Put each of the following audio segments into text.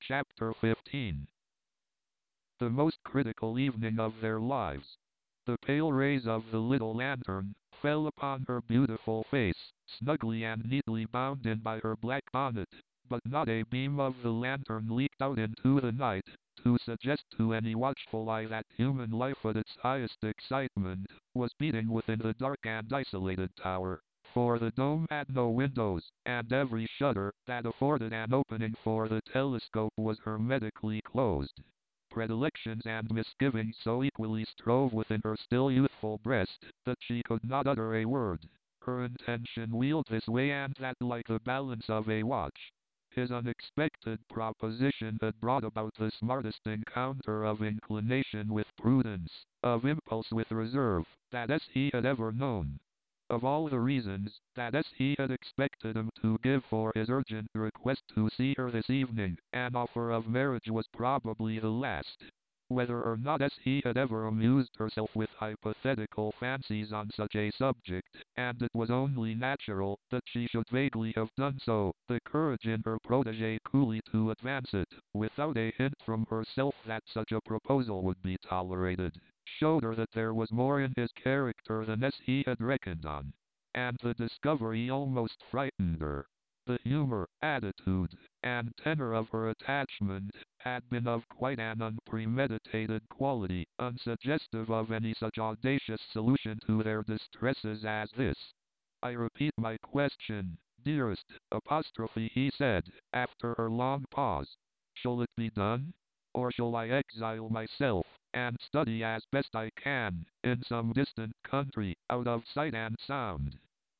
Chapter 15. The most critical evening of their lives. The pale rays of the little lantern fell upon her beautiful face, snugly and neatly bound in by her black bonnet, but not a beam of the lantern leaked out into the night, to suggest to any watchful eye that human life at its highest excitement was beating within the dark and isolated tower. For the dome had no windows, and every shutter that afforded an opening for the telescope was hermetically closed. Predilections and misgivings so equally strove within her still youthful breast that she could not utter a word. Her intention wheeled this way and that like the balance of a watch. His unexpected proposition had brought about the smartest encounter of inclination with prudence, of impulse with reserve, that he had ever known. Of all the reasons that he had expected him to give for his urgent request to see her this evening, an offer of marriage was probably the last. Whether or not he had ever amused herself with hypothetical fancies on such a subject, and it was only natural that she should vaguely have done so, the courage in her protege coolly to advance it, without a hint from herself that such a proposal would be tolerated, showed her that there was more in his character than he had reckoned on. And the discovery almost frightened her. The humor, attitude, and tenor of her attachment had been of quite an unpremeditated quality, unsuggestive of any such audacious solution to their distresses as this. "I repeat my question, dearest," he said, after her long pause. "Shall it be done? Or shall I exile myself, and study as best I can, in some distant country, out of sight and sound?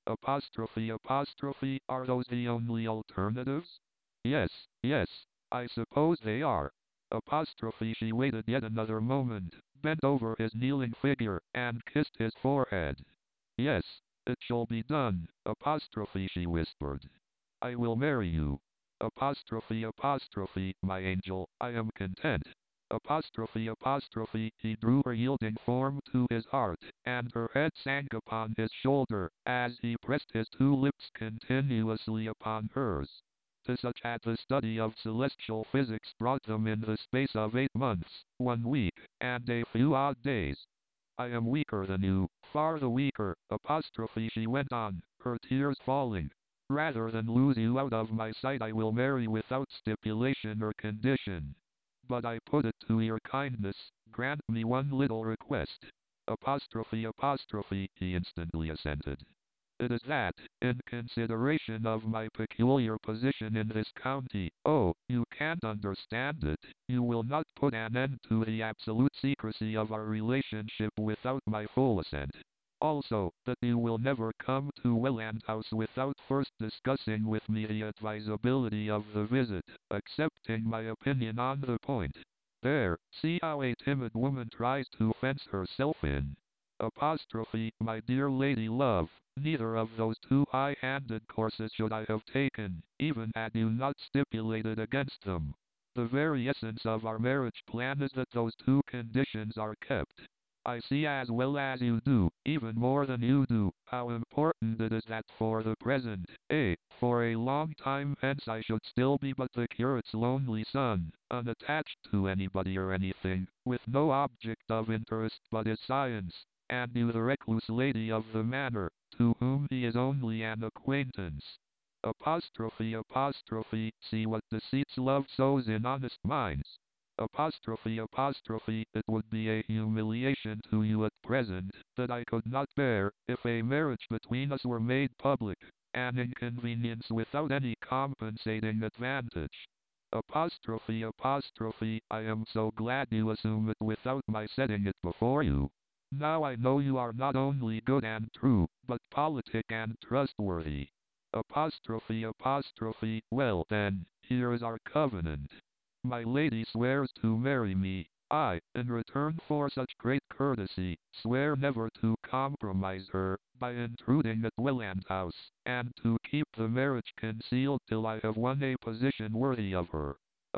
Are those the only alternatives?" "Yes, yes, I suppose they are." She waited yet another moment, bent over his kneeling figure, and kissed his forehead. "Yes, it shall be done," she whispered. "I will marry you. My angel, I am content." He drew her yielding form to his heart, and her head sank upon his shoulder, as he pressed his two lips continuously upon hers. To such had the study of celestial physics brought them in the space of 8 months, 1 week, and a few odd days. "I am weaker than you, far the weaker," she went on, her tears falling. "Rather than lose you out of my sight I will marry without stipulation or condition. But I put it to your kindness, grant me one little request." He instantly assented. "It is that, in consideration of my peculiar position in this county, oh, you can't understand it, you will not put an end to the absolute secrecy of our relationship without my full assent. Also, that you will never come to Welland House without first discussing with me the advisability of the visit, accepting my opinion on the point. There, see how a timid woman tries to fence herself in. My dear lady love, neither of those two high-handed courses should I have taken, even had you not stipulated against them. The very essence of our marriage plan is that those two conditions are kept. I see as well as you do, even more than you do, how important it is that for the present, for a long time hence I should still be but the curate's lonely son, unattached to anybody or anything, with no object of interest but his science, and you the recluse lady of the manor, to whom he is only an acquaintance. See what deceits love sows in honest minds. It would be a humiliation to you at present, that I could not bear, if a marriage between us were made public, an inconvenience without any compensating advantage. I am so glad you assume it without my setting it before you. Now I know you are not only good and true, but politic and trustworthy. Well then, here is our covenant. My lady swears to marry me. I, in return for such great courtesy, swear never to compromise her, by intruding at Welland House, and to keep the marriage concealed till I have won a position worthy of her.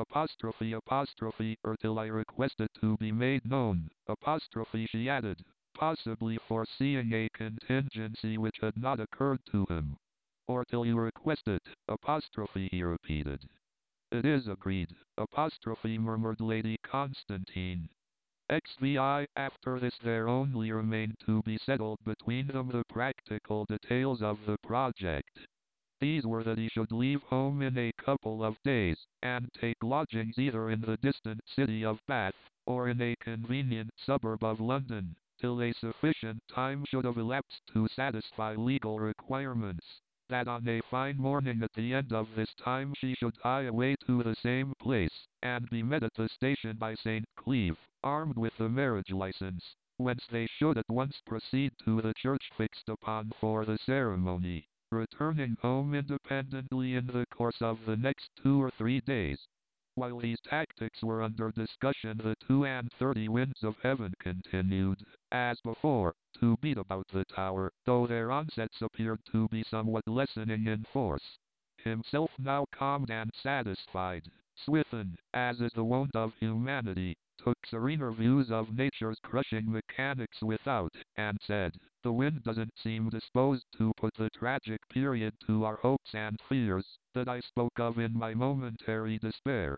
Or till I request it to be made known, she added, possibly foreseeing a contingency which had not occurred to him. Or till you request it, he repeated. It is agreed, apostrophe murmured Lady Constantine. XVI. After this there only remained to be settled between them the practical details of the project. These were that he should leave home in a couple of days, and take lodgings either in the distant city of Bath, or in a convenient suburb of London, till a sufficient time should have elapsed to satisfy legal requirements. That on a fine morning at the end of this time she should hie away to the same place, and be met at the station by St. Cleeve, armed with the marriage license, whence they should at once proceed to the church fixed upon for the ceremony, returning home independently in the course of the next 2 or 3 days. While these tactics were under discussion the 32 winds of heaven continued, as before, to beat about the tower, though their onsets appeared to be somewhat lessening in force. Himself now calmed and satisfied, Swithin, as is the wont of humanity, took serener views of nature's crushing mechanics without, and said, "The wind doesn't seem disposed to put the tragic period to our hopes and fears, that I spoke of in my momentary despair.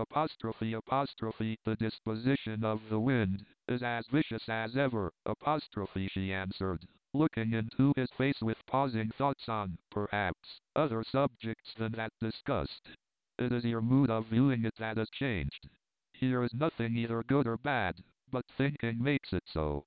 The disposition of the wind is as vicious as ever, she answered, looking into his face with pausing thoughts on, perhaps, other subjects than that discussed. It is your mood of viewing it that has changed. Here is nothing either good or bad, but thinking makes it so.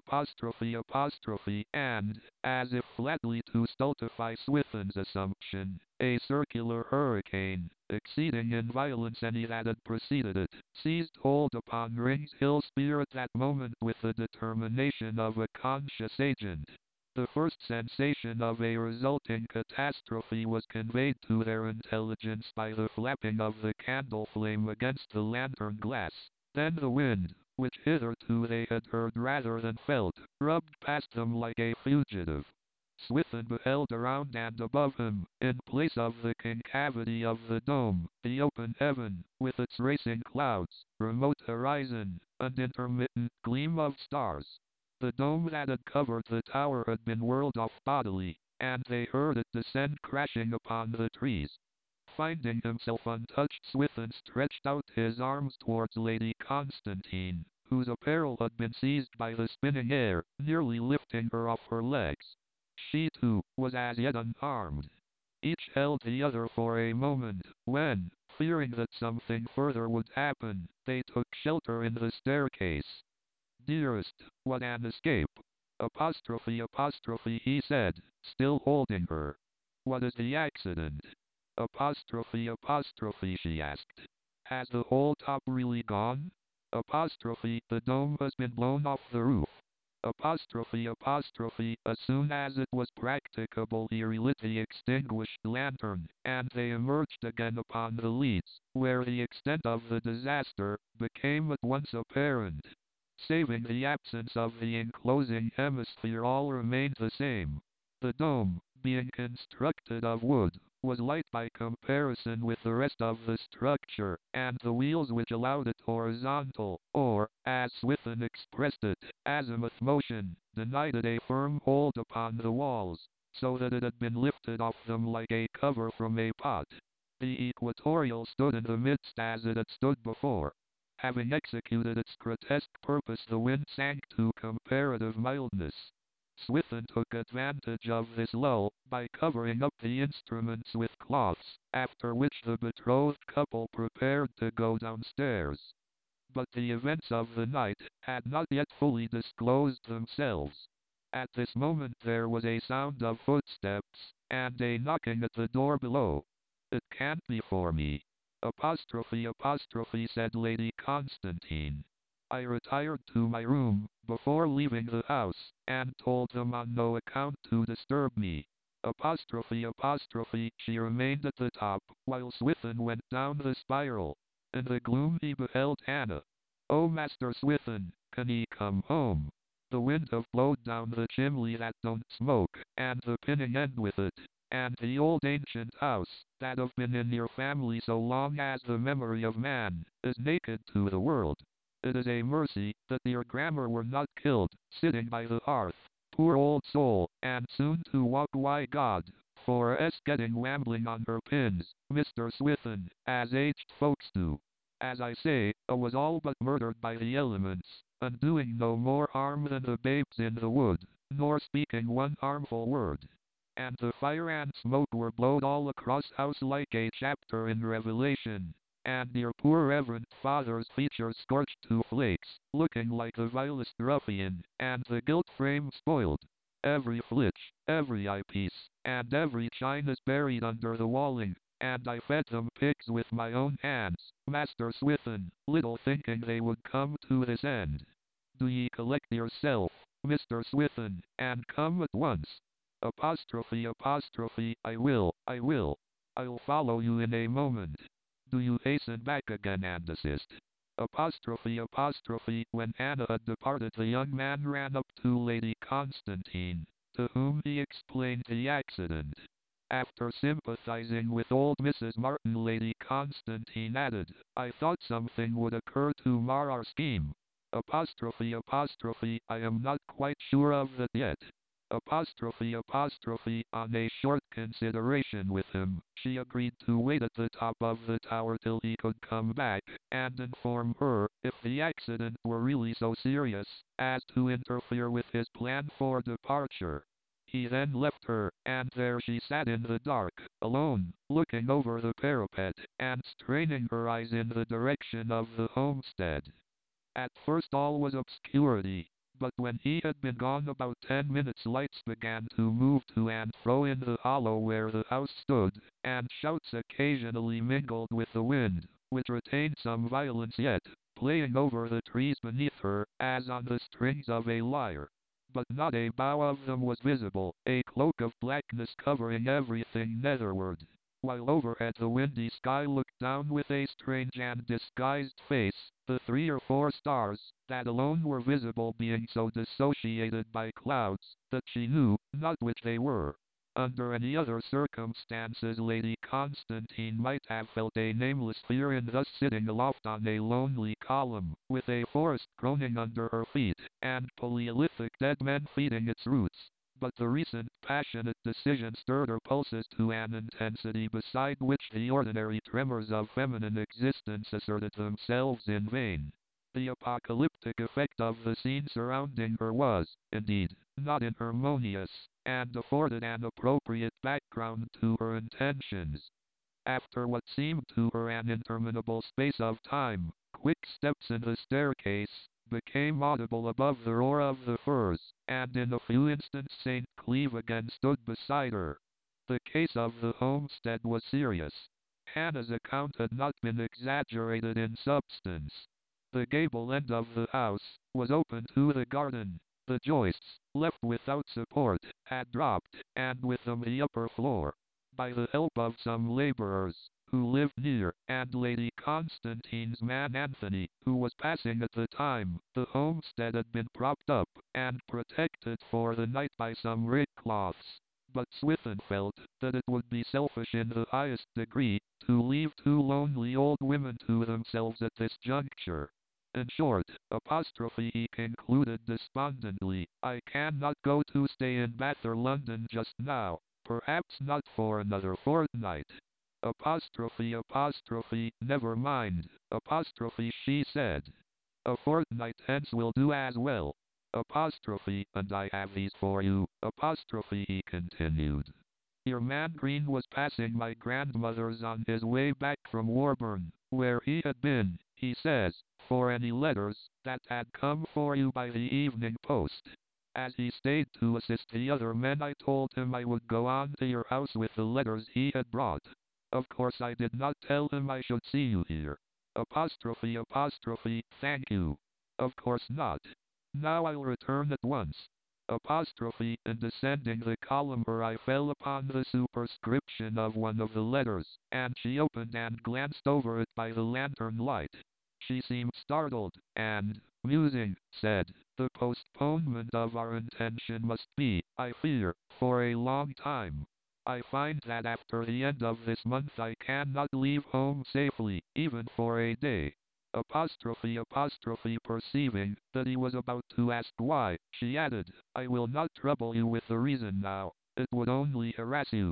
And, as if flatly to stultify Swithin's assumption, a circular hurricane, exceeding in violence any that had preceded it, seized hold upon Rings Hill Spear at that moment with the determination of a conscious agent. The first sensation of a resulting catastrophe was conveyed to their intelligence by the flapping of the candle flame against the lantern glass. Then the wind, which hitherto they had heard rather than felt, rubbed past them like a fugitive. Swithin beheld around and above him, in place of the concavity of the dome, the open heaven, with its racing clouds, remote horizon, and intermittent gleam of stars. The dome that had covered the tower had been whirled off bodily, and they heard it descend crashing upon the trees. Finding himself untouched, Swithin stretched out his arms towards Lady Constantine, whose apparel had been seized by the spinning air, nearly lifting her off her legs. She, too, was as yet unharmed. Each held the other for a moment, when, fearing that something further would happen, they took shelter in the staircase. "Dearest, what an escape! He said, still holding her. What is the accident? She asked. Has the whole top really gone? The dome has been blown off the roof. As soon as it was practicable he relit the extinguished lantern, and they emerged again upon the leads, where the extent of the disaster became at once apparent. Saving the absence of the enclosing hemisphere, all remained the same. The dome, being constructed of wood, was light by comparison with the rest of the structure, and the wheels which allowed it horizontal, or, as Swithin expressed it, azimuth motion, denied it a firm hold upon the walls, so that it had been lifted off them like a cover from a pot. The equatorial stood in the midst as it had stood before. Having executed its grotesque purpose, the wind sank to comparative mildness. Swithin took advantage of this lull, by covering up the instruments with cloths, after which the betrothed couple prepared to go downstairs. But the events of the night had not yet fully disclosed themselves. At this moment there was a sound of footsteps, and a knocking at the door below. "It can't be for me," said Lady Constantine. "I retired to my room, before leaving the house, and told them on no account to disturb me." She remained at the top, while Swithin went down the spiral. In the gloom he beheld Hannah. "Oh, Master Swithin, can ye come home? The wind have blowed down the chimney that don't smoke, and the pinning end with it. And the old ancient house, that have been in your family so long as the memory of man, is naked to the world. It is a mercy that your grammar were not killed, sitting by the hearth, poor old soul, and soon to walk why God, for getting wambling on her pins, Mr. Swithin, as aged folks do. As I say, I was all but murdered by the elements, and doing no more harm than the babes in the wood, nor speaking one harmful word. And the fire and smoke were blowed all across house like a chapter in Revelation, and your poor reverend father's features scorched to flakes, looking like the vilest ruffian, and the gilt frame spoiled. Every flitch, every eyepiece, and every chine is buried under the walling, and I fed them pigs with my own hands, Master Swithin, little thinking they would come to this end. Do ye collect yourself, Mr. Swithin, and come at once. I will, I will. I'll follow you in a moment. Do you hasten back again and assist? When Anna had departed, the young man ran up to Lady Constantine, to whom he explained the accident. After sympathizing with old Mrs. Martin, Lady Constantine added, I thought something would occur to mar our scheme. I am not quite sure of that yet. On a short consideration with him, she agreed to wait at the top of the tower till he could come back, and inform her, if the accident were really so serious, as to interfere with his plan for departure. He then left her, and there she sat in the dark, alone, looking over the parapet, and straining her eyes in the direction of the homestead. At first all was obscurity, but when he had been gone about 10 minutes, lights began to move to and fro in the hollow where the house stood, and shouts occasionally mingled with the wind, which retained some violence yet, playing over the trees beneath her, as on the strings of a lyre. But not a bough of them was visible, a cloak of blackness covering everything netherward, while overhead the windy sky looked down with a strange and disguised face, the 3 or 4 stars, that alone were visible, being so dissociated by clouds, that she knew not which they were. Under any other circumstances Lady Constantine might have felt a nameless fear in thus sitting aloft on a lonely column, with a forest groaning under her feet, and Paleolithic dead men feeding its roots. But the recent passionate decision stirred her pulses to an intensity beside which the ordinary tremors of feminine existence asserted themselves in vain. The apocalyptic effect of the scene surrounding her was, indeed, not inharmonious, and afforded an appropriate background to her intentions. After what seemed to her an interminable space of time, quick steps in the staircase became audible above the roar of the firs, and in a few instants St. Cleeve again stood beside her. The case of the homestead was serious. Hannah's account had not been exaggerated in substance. The gable end of the house was open to the garden. The joists, left without support, had dropped, and with them the upper floor. By the help of some laborers, who lived near, and Lady Constantine's man Anthony, who was passing at the time, the homestead had been propped up, and protected for the night by some rig cloths. But Swithin felt that it would be selfish in the highest degree, to leave 2 lonely old women to themselves at this juncture. In short, he concluded despondently, I cannot go to stay in Bath or London just now, perhaps not for another fortnight. Never mind, she said. A fortnight hence will do as well. And I have these for you, he continued. Your man Green was passing my grandmother's on his way back from Warburn, where he had been, he says, for any letters that had come for you by the evening post. As he stayed to assist the other men, I told him I would go on to your house with the letters he had brought. Of course I did not tell him I should see you here. Thank you. Of course not. Now I'll return at once. In descending the column her eye fell upon the superscription of one of the letters, and she opened and glanced over it by the lantern light. She seemed startled, and, musing, said, the postponement of our intention must be, I fear, for a long time. I find that after the end of this month I cannot leave home safely, even for a day. Perceiving that he was about to ask why, she added, I will not trouble you with the reason now, it would only harass you.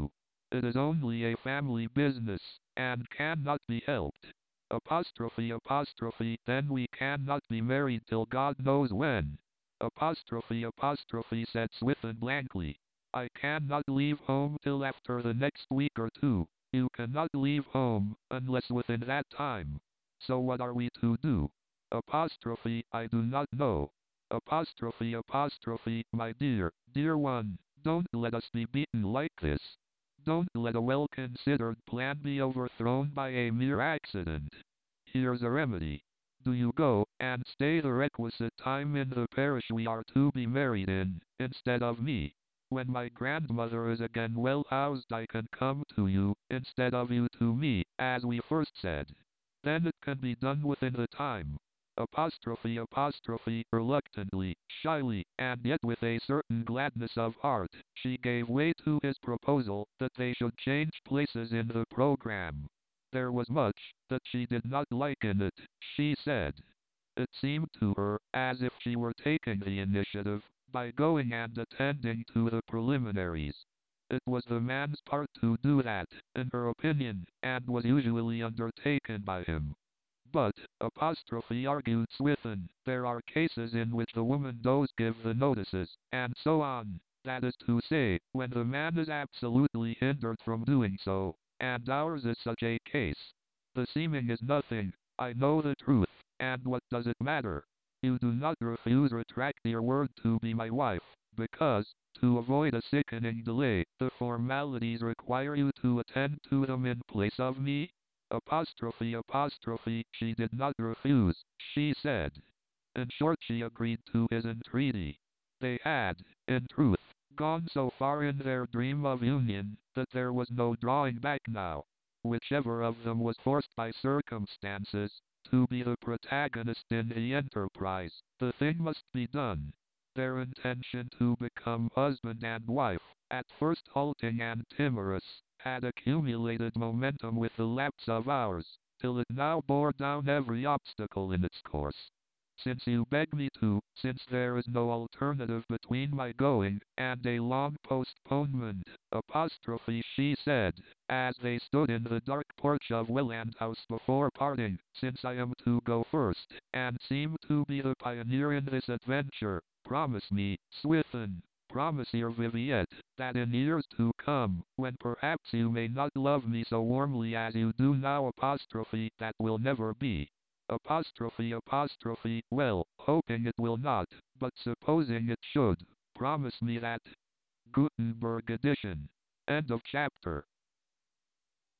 It is only a family business, and cannot be helped. Apostrophe apostrophe, then we cannot be married till God knows when. Apostrophe apostrophe, said Swithin blankly. I cannot leave home till after the next week or two. You cannot leave home, unless within that time. So what are we to do? Apostrophe, I do not know. Apostrophe apostrophe, my dear, dear one, don't let us be beaten like this. Don't let a well-considered plan be overthrown by a mere accident. Here's a remedy. Do you go, and stay the requisite time in the parish we are to be married in, instead of me. When my grandmother is again well housed I can come to you, instead of you to me, as we first said. Then it can be done within the time. Apostrophe apostrophe, reluctantly, shyly, and yet with a certain gladness of heart, she gave way to his proposal that they should change places in the program. There was much that she did not like in it, she said. It seemed to her as if she were taking the initiative by going and attending to the preliminaries. It was the man's part to do that, in her opinion, and was usually undertaken by him. But, apostrophe, argued Swithin, there are cases in which the woman does give the notices, and so on. That is to say, when the man is absolutely hindered from doing so, and ours is such a case. The seeming is nothing. I know the truth, and what does it matter? You do not refuse retract your word to be my wife, because, to avoid a sickening delay, the formalities require you to attend to them in place of me? Apostrophe apostrophe, she did not refuse, she said. In short, she agreed to his entreaty. They had, in truth, gone so far in their dream of union, that there was no drawing back now. Whichever of them was forced by circumstances to be the protagonist in the enterprise, the thing must be done. Their intention to become husband and wife, at first halting and timorous, had accumulated momentum with the lapse of hours, till it now bore down every obstacle in its course. Since you beg me to, since there is no alternative between my going, and a long postponement, apostrophe, she said, as they stood in the dark porch of Welland House before parting, since I am to go first, and seem to be the pioneer in this adventure, promise me, Swithin, promise your Viviette, that in years to come, when perhaps you may not love me so warmly as you do now, apostrophe, that will never be. Apostrophe apostrophe, well, hoping it will not, but supposing it should, promise me that. Gutenberg edition. End of chapter.